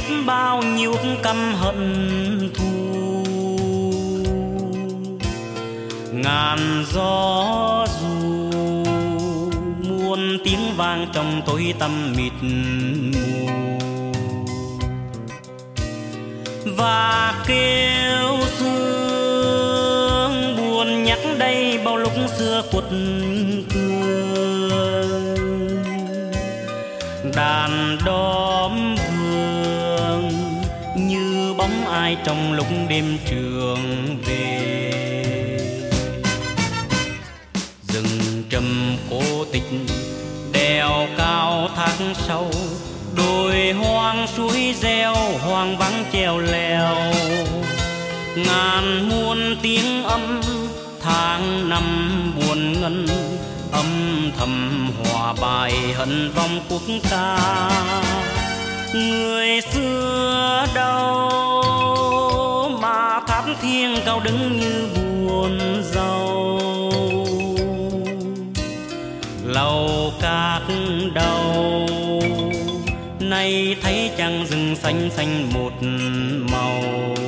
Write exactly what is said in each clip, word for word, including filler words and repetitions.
bao nhiêu căm hận thù. Ngàn gió dù muôn tiếng vang trong tối tăm mịt mù, và kêu sương buồn nhắc đây bao lúc xưa quật cường. Đàn đóm hương như bóng ai trong lúc đêm trường về. Rừng trầm cô tịch đèo cao thác sâu, đồi hoang suối reo hoang vắng treo leo. Ngàn muôn tiếng âm tháng năm buồn ngân, âm thầm hòa bài hận vong quốc ca. Người xưa đâu mà tháp thiêng cao đứng như buồn rầu. Lầu các đầu nay thấy trăng rừng xanh xanh một màu.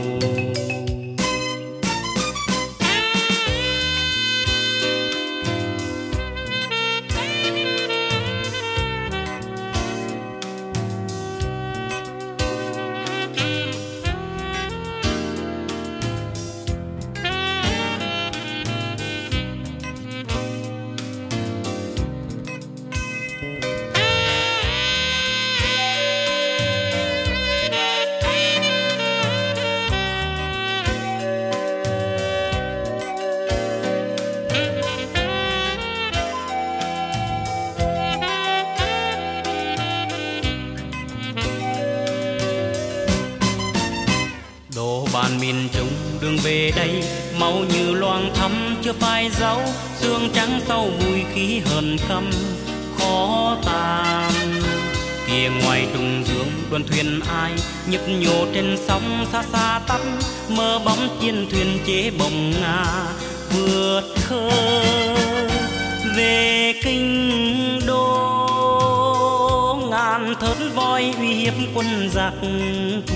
Bàn miền Trung đường về đây mau như loang thắm chưa phai dấu. Sương trắng sau vui khí hờn căm khó tàn. Kia ngoài trùng dương đoàn thuyền ai nhấp nhô trên sóng xa xa tắt. Mơ bóng chiến thuyền chế bồng nga vượt khơi về kinh đô. Ngàn thớt voi uy hiếp quân giặc thù.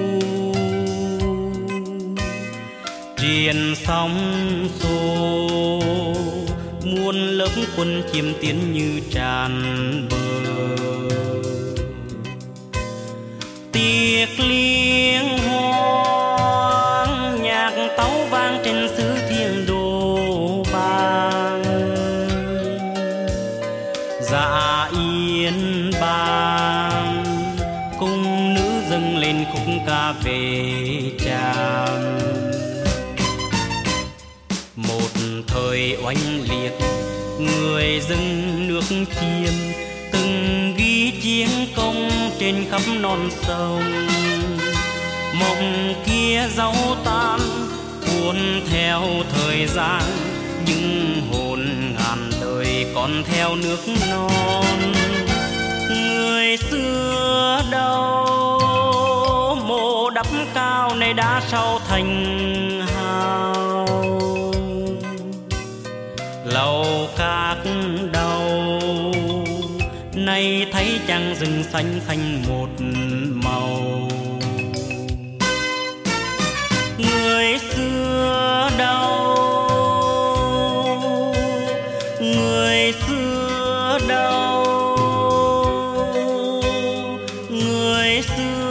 Triền sóng xô muôn lớp quân chiêm tiến như tràn bờ. Tiệc liếng hoang nhạc tấu vang trên xứ thiêng đồ bang. Dạ yên bang cung nữ dâng lên khúc ca về tràng. Thời oanh liệt người dân nước Chiêm từng ghi chiến công trên khắp non sông. Mộng kia dấu tan cuốn theo thời gian, nhưng hồn ngàn đời còn theo nước non. Người xưa đâu mộ đắp cao nay đã sau thành hào. Lầu các đầu nay thấy trăng rừng xanh xanh một màu. Người xưa đâu, người xưa đâu, người xưa